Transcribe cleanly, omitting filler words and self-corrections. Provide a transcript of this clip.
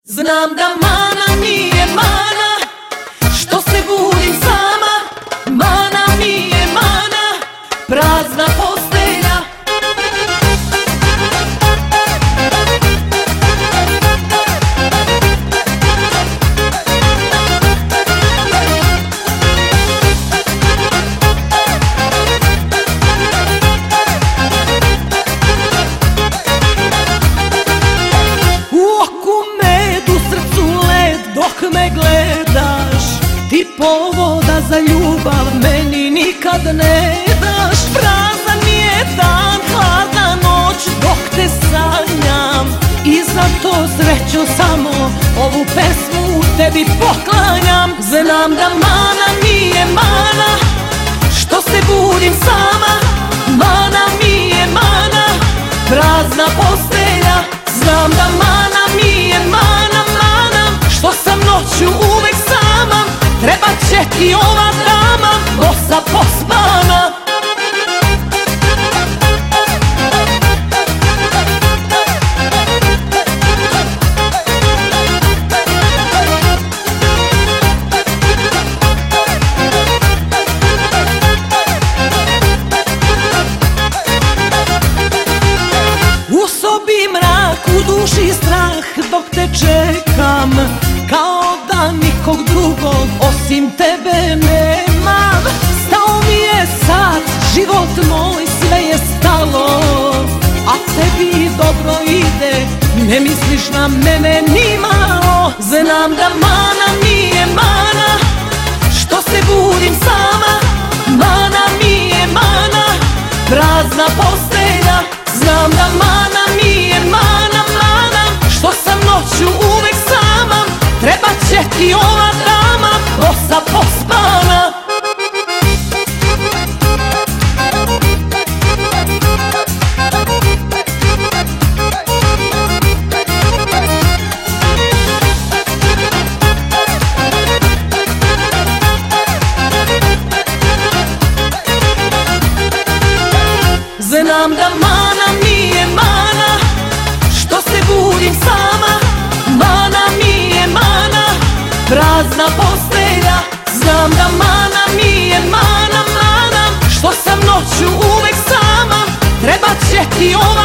Znam da mana nije mana, što se budim sama. Mana mi je mana, prazna postelja. Dok me gledaš, ti povoda za ljubav meni nikad ne daš. Prazan mi je dan, hladna noć dok te sanjam, i zato srećo samo ovu pesmu tebi poklanjam. Znam da mana nije mana, što se budim sama. Mana mi je mana, prazna postelja. Znam da mana mi je mana, što sam noću uvek sama. Treba će ti ova dama, bosa pospana. U sobi mrak, u duši strah dok te čekam, kao da nikog drugog osim tebe nemam. Stao mi je sad, život moj, sve je stalo, a tebi dobro ide, ne misliš na mene ni malo. Znam da mana nije mana, što se budim sama. Mana mi je mana, prazna postelja. Znam da mana mi je mana, što sam noću uvek sama. Treba će ti ova dama, bosa pospana. Znam da mana nije mana, što se budim sama. Mana mi je mana, prazna postelja. Znam da mana mi je mana, što sam noću uvek sama. Treba će ti ova